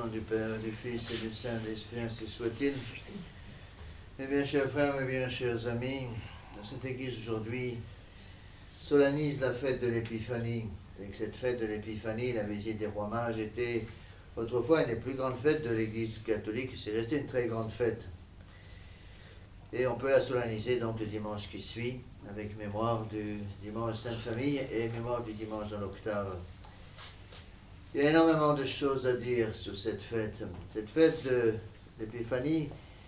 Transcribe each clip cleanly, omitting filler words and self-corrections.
nom du Père, du Fils et du Saint-Esprit, ainsi soit-il. Mes bien chers frères, mes bien chers amis, cette Église aujourd'hui solennise la fête de l'Épiphanie. Et que cette fête de l'Épiphanie, la visite des rois mages, était autrefois une des plus grandes fêtes de l'Église catholique. C'est resté une très grande fête. Et on peut la solenniser donc le dimanche qui suit, avec mémoire du dimanche Sainte Famille et mémoire du dimanche dans l'octave. Il y a énormément de choses à dire sur cette fête. Cette fête de l'Épiphanie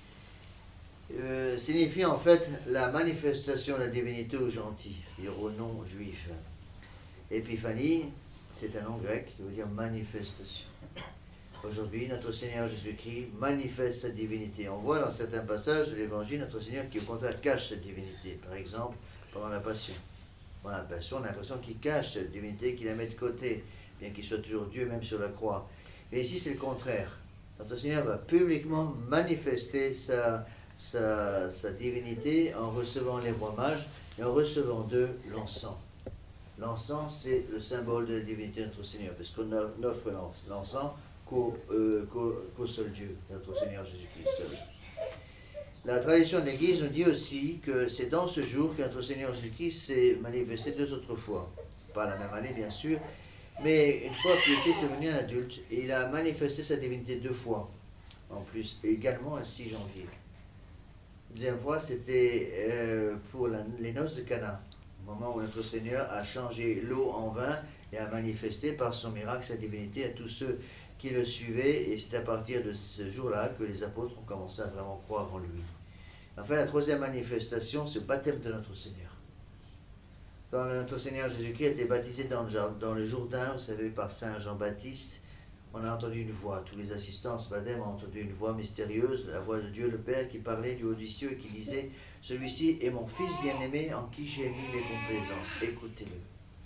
signifie en fait la manifestation de la divinité aux gentils, c'est-à-dire aux non-juifs. Épiphanie, c'est un nom grec qui veut dire manifestation. Aujourd'hui, notre Seigneur Jésus-Christ manifeste sa divinité. On voit dans certains passages de l'Évangile notre Seigneur qui au contraire cache cette divinité. Par exemple, pendant la Passion. Pendant la Passion, on a l'impression qu'il cache cette divinité, qu'il la met de côté, bien qu'il soit toujours Dieu, même sur la croix. Mais ici, c'est le contraire. Notre Seigneur va publiquement manifester sa divinité en recevant les rois mages et en recevant d'eux l'encens. L'encens, c'est le symbole de la divinité de notre Seigneur, parce qu'on offre l'encens qu'au seul Dieu, notre Seigneur Jésus-Christ seul. La tradition de l'Église nous dit aussi que c'est dans ce jour que notre Seigneur Jésus-Christ s'est manifesté 2 autres fois. Pas la même année, bien sûr, mais une fois qu'il était devenu un adulte, il a manifesté sa divinité 2 fois, en plus, et également un 6 janvier. La deuxième fois, c'était pour les noces de Cana, au moment où notre Seigneur a changé l'eau en vin et a manifesté par son miracle sa divinité à tous ceux qui le suivaient, et c'est à partir de ce jour-là que les apôtres ont commencé à vraiment croire en lui. Enfin, la 3e manifestation, c'est le baptême de notre Seigneur. Quand notre Seigneur Jésus-Christ a été baptisé dans le Jourdain, vous savez, par Saint Jean-Baptiste, on a entendu une voix. Tous les assistants à ce baptême ont entendu une voix mystérieuse, la voix de Dieu le Père qui parlait du haut des cieux et qui disait « Celui-ci est mon Fils bien-aimé en qui j'ai mis mes complaisances. Écoutez-le. »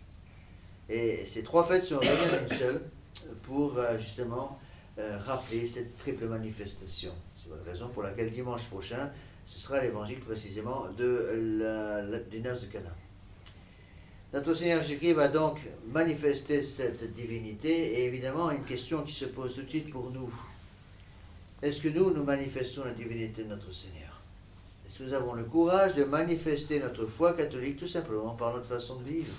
Et ces 3 fêtes sont réunies en une seule pour justement rappeler cette triple manifestation. C'est la raison pour laquelle dimanche prochain, ce sera l'évangile précisément du noces de Cana. Notre Seigneur Jésus-Christ va donc manifester cette divinité, et évidemment, une question qui se pose tout de suite pour nous. Est-ce que nous manifestons la divinité de notre Seigneur? Est-ce que nous avons le courage de manifester notre foi catholique tout simplement par notre façon de vivre?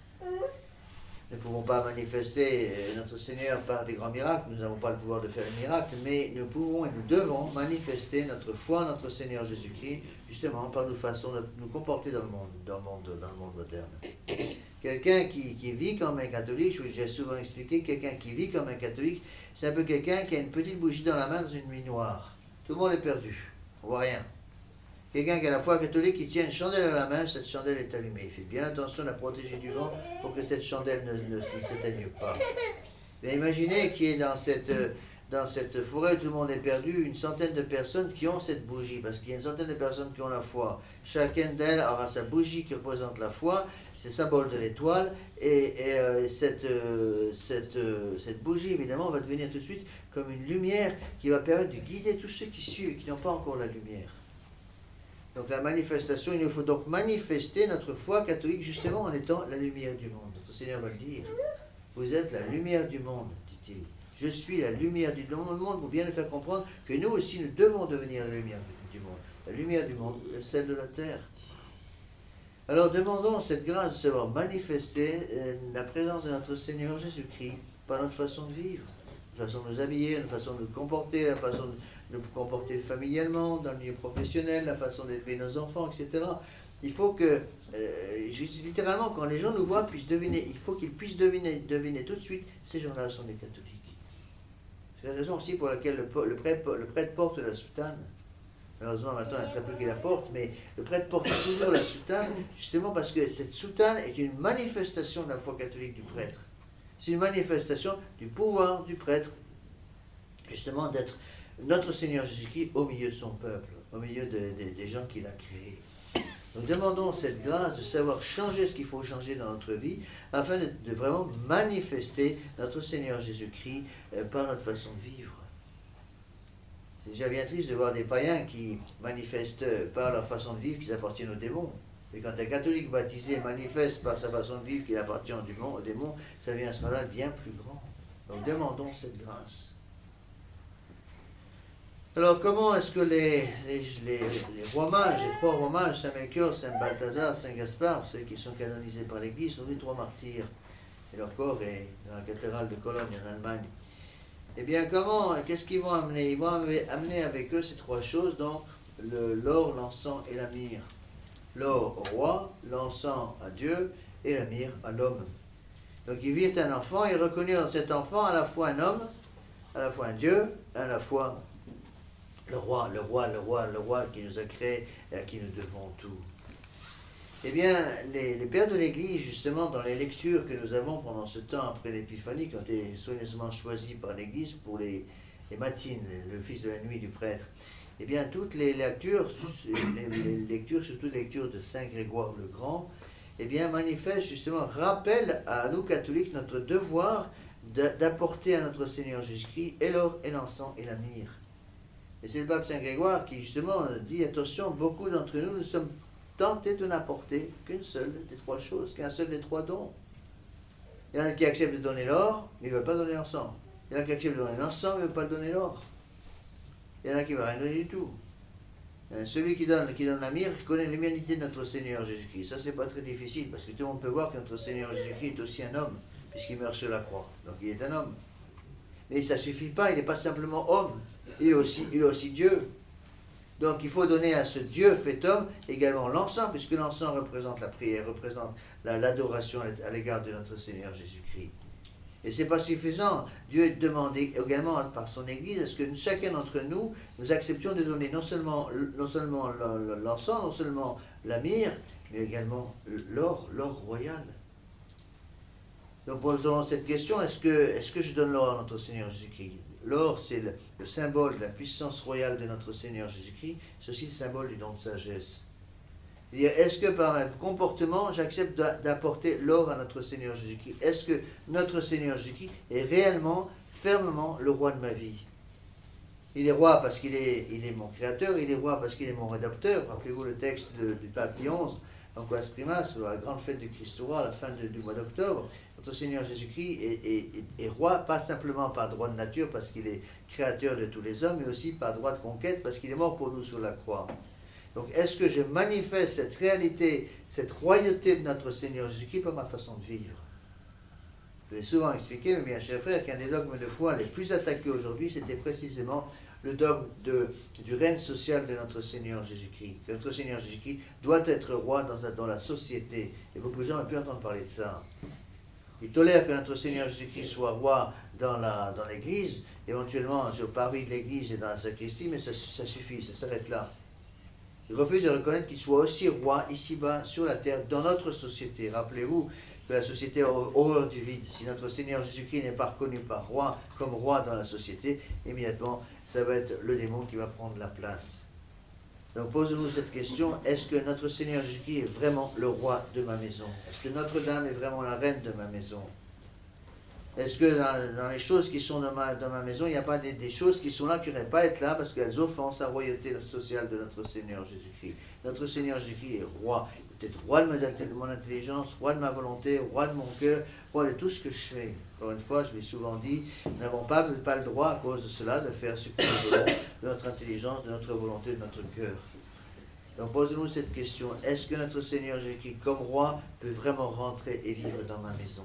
Nous ne pouvons pas manifester notre Seigneur par des grands miracles, nous n'avons pas le pouvoir de faire des miracles, mais nous pouvons et nous devons manifester notre foi en notre Seigneur Jésus-Christ, justement par notre façon de nous comporter dans le monde moderne. Quelqu'un qui vit comme un catholique, je vous l'ai déjà souvent expliqué, quelqu'un qui vit comme un catholique, c'est un peu quelqu'un qui a une petite bougie dans la main dans une nuit noire. Tout le monde est perdu, on ne voit rien. Quelqu'un qui a la foi catholique, qui tient une chandelle à la main, cette chandelle est allumée. Il fait bien attention à la protéger du vent pour que cette chandelle ne s'éteigne pas. Mais imaginez qu'il y ait dans cette forêt où tout le monde est perdu, une centaine de personnes qui ont cette bougie, parce qu'il y a une centaine de personnes qui ont la foi. Chacune d'elles aura sa bougie qui représente la foi, c'est le symbole de l'étoile, et cette bougie, évidemment, va devenir tout de suite comme une lumière qui va permettre de guider tous ceux qui suivent et qui n'ont pas encore la lumière. Donc la manifestation, il nous faut donc manifester notre foi catholique justement en étant la lumière du monde. Notre Seigneur va le dire. Vous êtes la lumière du monde, dit-il. Je suis la lumière du monde pour bien nous faire comprendre que nous aussi nous devons devenir la lumière du monde. La lumière du monde, celle de la terre. Alors demandons cette grâce de savoir manifester la présence de notre Seigneur Jésus-Christ par notre façon de vivre, la façon de nous habiller, la façon de nous comporter, la façon de nous comporter familialement, dans le milieu professionnel, la façon d'élever nos enfants, etc. Il faut que, littéralement, quand les gens nous voient, puissent deviner, il faut qu'ils puissent deviner tout de suite, ces gens-là sont des catholiques. C'est la raison aussi pour laquelle le prêtre porte la soutane. Malheureusement, maintenant, il y a très peu qui la portent, mais le prêtre porte toujours la soutane, justement parce que cette soutane est une manifestation de la foi catholique du prêtre. C'est une manifestation du pouvoir du prêtre, justement d'être notre Seigneur Jésus-Christ au milieu de son peuple, au milieu des gens qu'il a créés. Nous demandons cette grâce de savoir changer ce qu'il faut changer dans notre vie, afin de vraiment manifester notre Seigneur Jésus-Christ par notre façon de vivre. C'est déjà bien triste de voir des païens qui manifestent par leur façon de vivre qu'ils appartiennent aux démons. Et quand un catholique baptisé manifeste par sa façon de vivre qu'il appartient aux démons, ça devient un scandale bien plus grand. Donc demandons cette grâce. Alors, comment est-ce que les rois mages, les trois rois mages, Saint Melchior, Saint Balthazar, Saint Gaspard, ceux qui sont canonisés par l'Église, sont les trois martyrs, et leur corps est dans la cathédrale de Cologne, en Allemagne. Eh bien, qu'est-ce qu'ils vont amener? Ils vont amener avec eux ces trois choses, donc l'or, l'encens et la myrrhe. L'or au roi, l'encens à Dieu et la myrrhe à l'homme. Donc ils virent un enfant et reconnurent dans cet enfant à la fois un homme, à la fois un Dieu, à la fois le roi qui nous a créés et à qui nous devons tout. Eh bien, les pères de l'Église, justement, dans les lectures que nous avons pendant ce temps après l'Épiphanie, qui ont été soigneusement choisies par l'Église pour les matines, le fils de la nuit du prêtre, eh bien, toutes les lectures, surtout les lectures de Saint Grégoire le Grand, eh bien, manifestent justement, rappellent à nous catholiques notre devoir d'apporter à notre Seigneur Jésus-Christ et l'or et l'encens et la myrrhe. Et c'est le pape Saint Grégoire qui, justement, dit, attention, beaucoup d'entre nous, nous sommes tentés de n'apporter qu'une seule des trois choses, qu'un seul des trois dons. Il y en a qui acceptent de donner l'or, mais ils ne veulent pas donner l'encens. Il y en a qui acceptent de donner l'encens, mais ils ne veulent pas donner l'or. Il y en a qui ne veulent rien donner du tout. Celui qui donne la myrrhe connaît l'humanité de notre Seigneur Jésus-Christ. Ça, c'est pas très difficile, parce que tout le monde peut voir que notre Seigneur Jésus-Christ est aussi un homme, puisqu'il meurt sur la croix. Donc il est un homme. Mais ça ne suffit pas, il n'est pas simplement homme. Il est aussi Dieu. Donc il faut donner à ce Dieu fait homme également l'encens, puisque l'encens représente la prière, représente l'adoration à l'égard de notre Seigneur Jésus-Christ. Et ce n'est pas suffisant. Dieu demande également par son Église à ce que chacun d'entre nous, nous acceptions de donner non seulement l'encens, non seulement la myrrhe, mais également l'or royal. Donc posons cette question, est-ce que je donne l'or à notre Seigneur Jésus-Christ? L'or, c'est le symbole de la puissance royale de notre Seigneur Jésus-Christ, c'est aussi le symbole du don de sagesse. Est-ce que par un comportement, j'accepte d'apporter l'or à notre Seigneur Jésus-Christ? Est-ce que notre Seigneur Jésus-Christ est réellement, fermement le roi de ma vie? Il est roi parce qu'il est mon créateur, il est roi parce qu'il est mon rédempteur. Rappelez-vous le texte du pape Pie XI, Anquas Primas, la grande fête du Christ roi à la fin du mois d'octobre. Notre Seigneur Jésus-Christ est roi, pas simplement par droit de nature, parce qu'il est créateur de tous les hommes, mais aussi par droit de conquête, parce qu'il est mort pour nous sur la croix. Donc, est-ce que je manifeste cette réalité, cette royauté de notre Seigneur Jésus-Christ par ma façon de vivre? Je l'ai souvent expliqué, mes bien chers frères, qu'un des dogmes de foi les plus attaqués aujourd'hui, c'était précisément le dogme du règne social de notre Seigneur Jésus-Christ. Que notre Seigneur Jésus-Christ doit être roi dans la société. Et beaucoup de gens ont pu entendre parler de ça. Ils tolèrent que notre Seigneur Jésus-Christ soit roi dans l'Église, éventuellement sur le parvis de l'Église et dans la sacristie, mais ça suffit, ça s'arrête là. Ils refusent de reconnaître qu'il soit aussi roi ici-bas sur la terre, dans notre société. Rappelez-vous que la société a horreur du vide. Si notre Seigneur Jésus-Christ n'est pas reconnu comme roi dans la société, immédiatement, ça va être le démon qui va prendre la place. Donc posons-nous cette question, est-ce que notre Seigneur Jésus-Christ est vraiment le roi de ma maison? Est-ce que Notre-Dame est vraiment la reine de ma maison? Est-ce que dans les choses qui sont dans ma maison, il n'y a pas des choses qui sont là, qui n'auraient pas à être là, parce qu'elles offensent la royauté sociale de notre Seigneur Jésus-Christ? Notre Seigneur Jésus-Christ est roi. Peut-être roi de mon intelligence, roi de ma volonté, roi de mon cœur, roi de tout ce que je fais. Encore une fois, je l'ai souvent dit, nous n'avons pas le droit, à cause de cela, de faire ce que nous voulons, de notre intelligence, de notre volonté, de notre cœur. Donc posons-nous cette question, est-ce que notre Seigneur Jésus-Christ, comme roi, peut vraiment rentrer et vivre dans ma maison?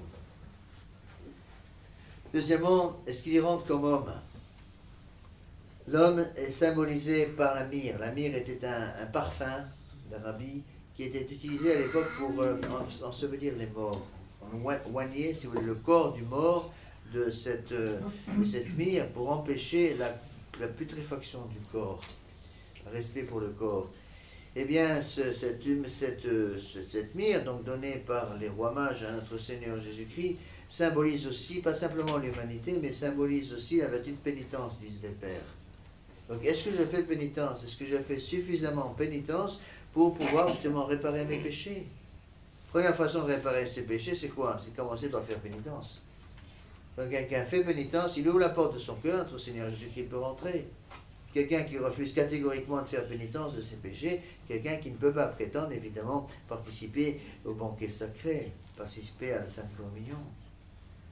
Deuxièmement, est-ce qu'il y rentre comme homme? L'homme est symbolisé par la myrrhe. La myrrhe était un parfum d'Arabie qui était utilisé à l'époque pour ensevelir les morts. On oignait, si vous voulez, le corps du mort de cette myrrhe pour empêcher la putréfaction du corps, respect pour le corps. Eh bien, cette myrrhe, donc donnée par les rois mages à notre Seigneur Jésus-Christ, symbolise aussi, pas simplement l'humanité, mais symbolise aussi la vertu de pénitence, disent les pères. Donc, est-ce que je fais pénitence? Est-ce que je fais suffisamment pénitence pour pouvoir justement réparer mes péchés? Première façon de réparer ses péchés, c'est quoi? C'est commencer par faire pénitence. Donc, quelqu'un fait pénitence, il ouvre la porte de son cœur, notre Seigneur Jésus-Christ peut rentrer. Quelqu'un qui refuse catégoriquement de faire pénitence de ses péchés, quelqu'un qui ne peut pas prétendre, évidemment, participer au banquet sacré, participer à la Sainte Communion.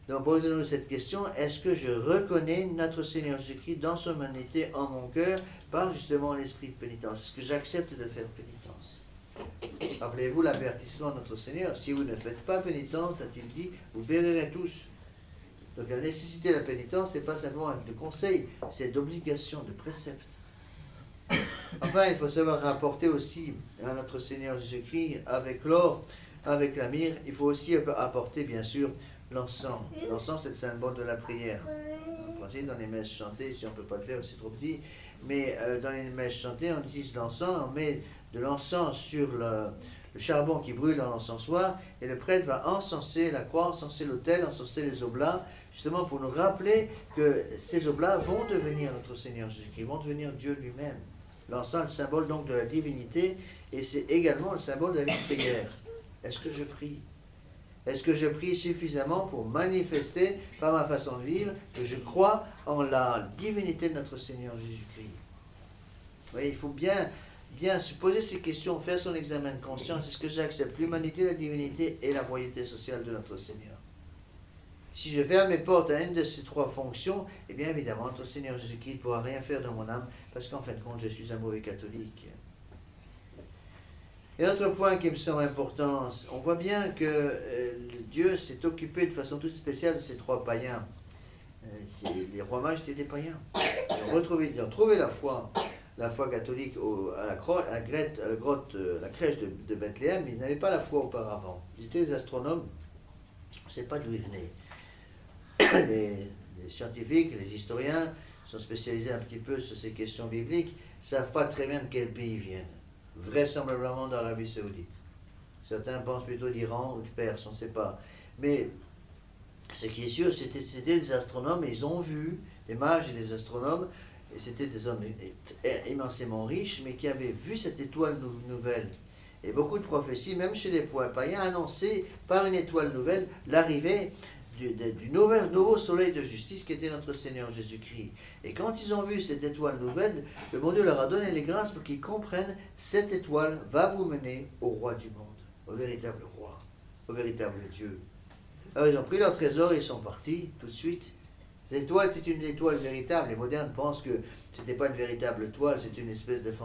Donc posez-nous cette question, est-ce que je reconnais notre Seigneur Jésus-Christ dans son humanité en mon cœur par justement l'esprit de pénitence? Est-ce que j'accepte de faire pénitence? Rappelez-vous l'avertissement de notre Seigneur, si vous ne faites pas pénitence, a-t-il dit, vous périrez tous. Donc la nécessité de la pénitence, ce n'est pas simplement un acte de conseil, c'est d'obligation, de précepte. Enfin, il faut savoir rapporter aussi à notre Seigneur Jésus-Christ avec l'or, avec la myrrhe, il faut aussi apporter bien sûr l'encens. L'encens, c'est le symbole de la prière. En principe, dans les messes chantées, si on ne peut pas le faire, c'est trop petit, mais dans les messes chantées, on utilise l'encens, on met de l'encens sur le charbon qui brûle dans l'encensoir, et le prêtre va encenser la croix, encenser l'autel, encenser les oblats, justement pour nous rappeler que ces oblats vont devenir notre Seigneur Jésus-Christ, vont devenir Dieu lui-même. L'encens est le symbole donc de la divinité, et c'est également le symbole de la vie de prière. Est-ce que je prie? Est-ce que je prie suffisamment pour manifester par ma façon de vivre que je crois en la divinité de notre Seigneur Jésus-Christ? Vous voyez, il faut bien se poser ces questions, faire son examen de conscience. Est-ce que j'accepte l'humanité, la divinité et la royauté sociale de notre Seigneur? Si je ferme mes portes à une de ces trois fonctions, eh bien évidemment, notre Seigneur Jésus-Christ ne pourra rien faire dans mon âme, parce qu'en fin de compte, je suis un mauvais catholique. Et autre point qui me semble important, on voit bien que Dieu s'est occupé de façon toute spéciale de ces trois païens. Les rois mages étaient des païens. Ils ont trouvé la foi catholique à la crèche de Bethléem, mais ils n'avaient pas la foi auparavant. Ils étaient des astronomes, on ne sait pas d'où ils venaient. Les scientifiques, les historiens sont spécialisés un petit peu sur ces questions bibliques, ne savent pas très bien de quel pays ils viennent. Vraisemblablement d'Arabie Saoudite. Certains pensent plutôt d'Iran ou de Perse, on ne sait pas. Mais ce qui est sûr, c'était des astronomes, et ils ont vu, des mages et des astronomes, et c'était des hommes immensément riches, mais qui avaient vu cette étoile nouvelle. Et beaucoup de prophéties, même chez les païens, annonçaient par une étoile nouvelle l'arrivée du nouveau soleil de justice qui était notre Seigneur Jésus-Christ. Et quand ils ont vu cette étoile nouvelle, le bon Dieu leur a donné les grâces pour qu'ils comprennent cette étoile va vous mener au roi du monde, au véritable roi, au véritable Dieu. Alors ils ont pris leur trésor et ils sont partis tout de suite. L'étoile était une étoile véritable. Les modernes pensent que ce n'était pas une véritable étoile, c'est une espèce de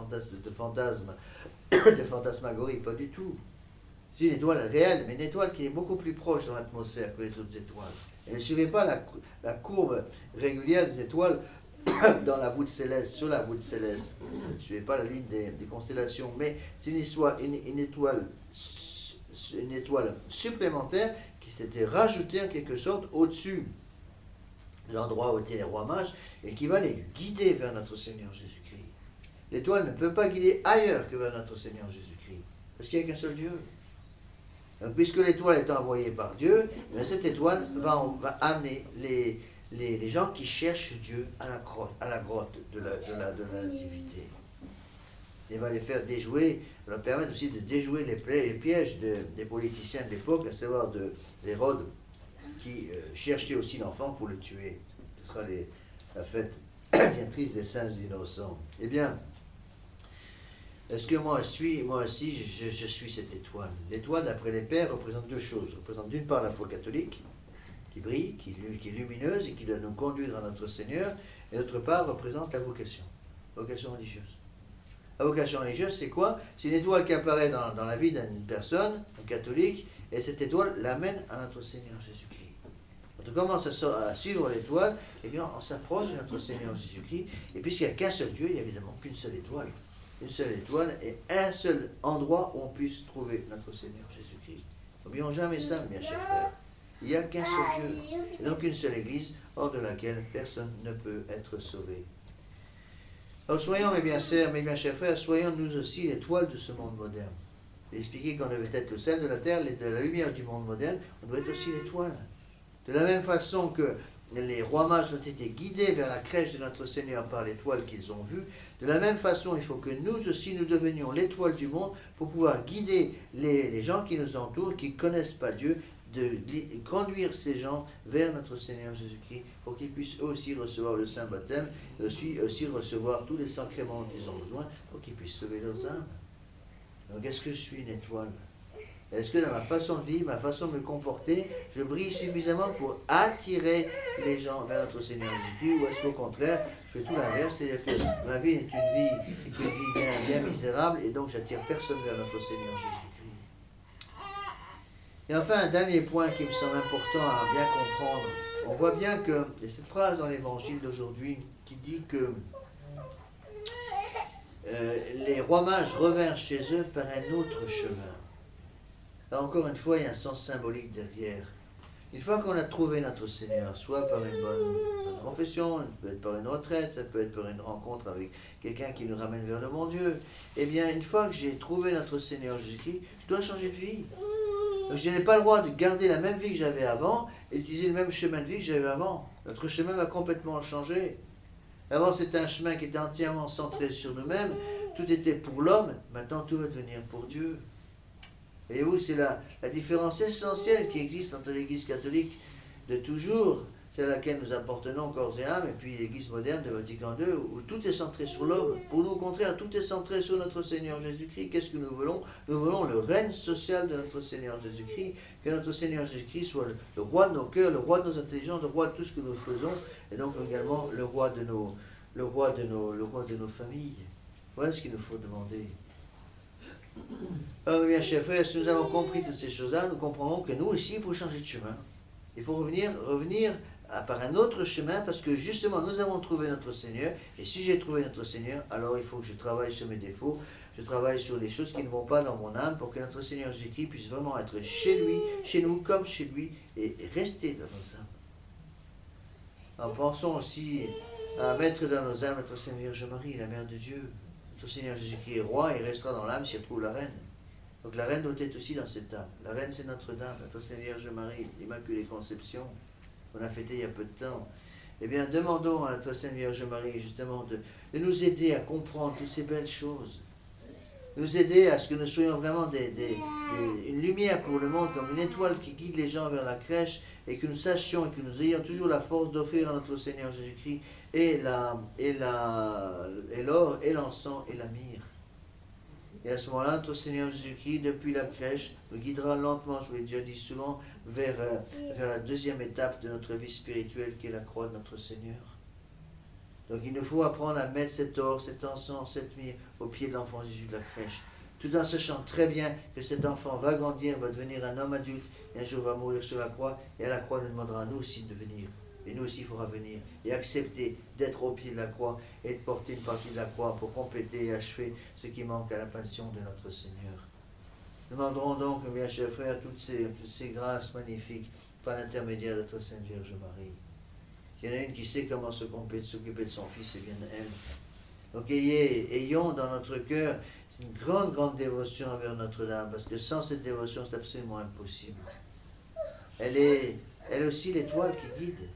fantasmagorie. Pas du tout. C'est une étoile réelle, mais une étoile qui est beaucoup plus proche dans l'atmosphère que les autres étoiles. Elle ne suivait pas la courbe régulière des étoiles dans la voûte céleste, sur la voûte céleste. Elle ne suivait pas la ligne des constellations, mais c'est une étoile supplémentaire qui s'était rajoutée en quelque sorte au-dessus de l'endroit où étaient les rois mages et qui va les guider vers notre Seigneur Jésus-Christ. L'étoile ne peut pas guider ailleurs que vers notre Seigneur Jésus-Christ, parce qu'il n'y a qu'un seul Dieu. Donc, puisque l'étoile est envoyée par Dieu, cette étoile va amener les gens qui cherchent Dieu à la grotte de la nativité. Il va les faire déjouer, va leur permettre aussi de déjouer les pièges des politiciens de l'époque, à savoir d'Hérode, qui cherchait aussi l'enfant pour le tuer. Ce sera la fête bien triste des saints innocents. Eh bien, est-ce que moi aussi, je suis cette étoile? L'étoile, d'après les pères, représente deux choses. Représente d'une part la foi catholique, qui brille, qui est lumineuse et qui doit nous conduire à notre Seigneur, et d'autre part, représente la vocation religieuse. La vocation religieuse, c'est quoi? C'est une étoile qui apparaît dans la vie d'une personne, un catholique, et cette étoile l'amène à notre Seigneur Jésus-Christ. Quand on commence à suivre l'étoile, eh bien, on s'approche de notre Seigneur Jésus-Christ, et puisqu'il n'y a qu'un seul Dieu, il n'y a évidemment qu'une seule étoile. Une seule étoile et un seul endroit où on puisse trouver notre Seigneur Jésus-Christ. N'oublions jamais ça, mes chers frères. Il n'y a qu'un seul Dieu, et donc une seule Église, hors de laquelle personne ne peut être sauvé. Alors soyons, mes bien chers frères, soyons nous aussi l'étoile de ce monde moderne. J'ai expliqué qu'on devait être le sel de la terre, de la lumière du monde moderne, on doit être aussi l'étoile. De la même façon que les rois mages ont été guidés vers la crèche de notre Seigneur par l'étoile qu'ils ont vue, de la même façon, il faut que nous aussi, nous devenions l'étoile du monde pour pouvoir guider les gens qui nous entourent, qui ne connaissent pas Dieu, de conduire ces gens vers notre Seigneur Jésus-Christ pour qu'ils puissent aussi recevoir le Saint Baptême, aussi recevoir tous les sacrements dont ils ont besoin pour qu'ils puissent sauver leurs âmes. Donc, est-ce que je suis une étoile? Est-ce que dans ma façon de vivre, ma façon de me comporter, je brille suffisamment pour attirer les gens vers notre Seigneur Jésus, ou est-ce qu'au contraire, je fais tout l'inverse, c'est-à-dire que ma vie est une vie bien misérable, et donc j'attire personne vers notre Seigneur Jésus-Christ. Et enfin, un dernier point qui me semble important à bien comprendre. On voit bien que, il y a cette phrase dans l'évangile d'aujourd'hui qui dit que les rois mages revinrent chez eux par un autre chemin. Là encore une fois, il y a un sens symbolique derrière. Une fois qu'on a trouvé notre Seigneur, soit par une bonne confession, ça peut être par une retraite, ça peut être par une rencontre avec quelqu'un qui nous ramène vers le bon Dieu, eh bien, une fois que j'ai trouvé notre Seigneur Jésus-Christ, je dois changer de vie. Donc, je n'ai pas le droit de garder la même vie que j'avais avant et d'utiliser le même chemin de vie que j'avais avant. Notre chemin va complètement changer. Avant, c'était un chemin qui était entièrement centré sur nous-mêmes. Tout était pour l'homme. Maintenant, tout va devenir pour Dieu. Et vous, c'est la différence essentielle qui existe entre l'Église catholique de toujours, celle à laquelle nous appartenons corps et âme, et puis l'Église moderne de Vatican II, où tout est centré sur l'homme. Pour nous, au contraire, tout est centré sur notre Seigneur Jésus-Christ. Qu'est-ce que nous voulons? Nous voulons le règne social de notre Seigneur Jésus-Christ, que notre Seigneur Jésus-Christ soit le roi de nos cœurs, le roi de nos intelligences, le roi de tout ce que nous faisons, et donc également le roi de nos familles. Voilà ce qu'il nous faut demander. Alors, bien, chers frères, si nous avons compris toutes ces choses-là, nous comprendrons que nous aussi, il faut changer de chemin. Il faut revenir par un autre chemin, parce que justement, nous avons trouvé notre Seigneur, et si j'ai trouvé notre Seigneur, alors il faut que je travaille sur mes défauts, je travaille sur les choses qui ne vont pas dans mon âme, pour que notre Seigneur Jésus-Christ puisse vraiment être chez lui, chez nous, comme chez lui, et rester dans nos âmes. Alors, pensons aussi à mettre dans nos âmes notre Sainte Vierge Marie, la Mère de Dieu. Notre Seigneur Jésus-Christ est roi, il restera dans l'âme s'il trouve la reine. Donc la reine doit être aussi dans cette âme. La reine, c'est Notre-Dame, notre Sainte Vierge Marie, l'Immaculée Conception, qu'on a fêté il y a peu de temps. Eh bien, demandons à notre Sainte Vierge Marie, justement, de nous aider à comprendre toutes ces belles choses. Nous aider à ce que nous soyons vraiment une lumière pour le monde, comme une étoile qui guide les gens vers la crèche, et que nous sachions et que nous ayons toujours la force d'offrir à notre Seigneur Jésus-Christ l'or et l'encens et la myrrhe. Et à ce moment-là, notre Seigneur Jésus-Christ, depuis la crèche, nous guidera lentement, je vous l'ai déjà dit souvent, vers la deuxième étape de notre vie spirituelle, qui est la croix de notre Seigneur. Donc il nous faut apprendre à mettre cet or, cet encens, cette myrrhe au pied de l'enfant Jésus de la crèche, tout en sachant très bien que cet enfant va grandir, va devenir un homme adulte, et un jour va mourir sur la croix, et à la croix nous demandera à nous aussi de venir. Et nous aussi, il faudra venir et accepter d'être au pied de la croix et de porter une partie de la croix pour compléter et achever ce qui manque à la passion de notre Seigneur. Nous demanderons donc, mes chers frères, toutes ces grâces magnifiques par l'intermédiaire de notre Sainte Vierge Marie. Il y en a une qui sait comment s'occuper de son Fils, et bien elle. Donc ayons dans notre cœur une grande dévotion envers Notre-Dame, parce que sans cette dévotion, c'est absolument impossible. Elle est aussi l'étoile qui guide.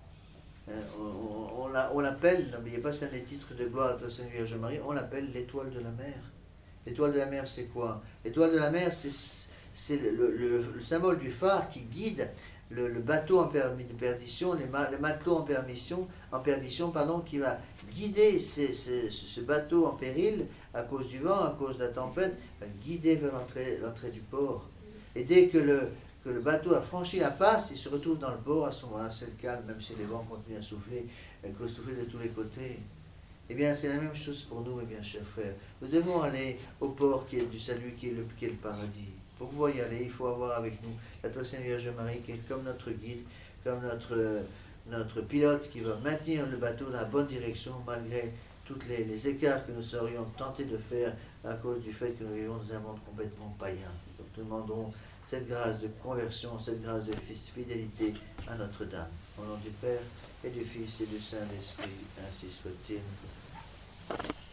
On l'appelle, n'oubliez pas, c'est un des titres de gloire à notre Sainte Vierge Marie, on l'appelle l'étoile de la mer. L'étoile de la mer, c'est quoi? L'étoile de la mer, c'est le symbole du phare qui guide le bateau en perdition, le matelot en perdition, qui va guider ce bateau en péril à cause du vent, à cause de la tempête, va guider vers l'entrée du port. Et dès que le bateau a franchi la passe, il se retrouve dans le port, à ce moment-là, c'est le calme, même si les vents continuent à souffler de tous les côtés. Eh bien, c'est la même chose pour nous, mes bien chers frères. Nous devons aller au port qui est du salut, qui est le paradis. Pour pouvoir y aller, il faut avoir avec nous notre Sainte Vierge Marie, qui est comme notre guide, comme notre pilote, qui va maintenir le bateau dans la bonne direction, malgré tous les écarts que nous serions tentés de faire à cause du fait que nous vivons dans un monde complètement païen. Donc, nous demandons cette grâce de conversion, cette grâce de fidélité à Notre-Dame. Au nom du Père, et du Fils, et du Saint-Esprit, ainsi soit-il.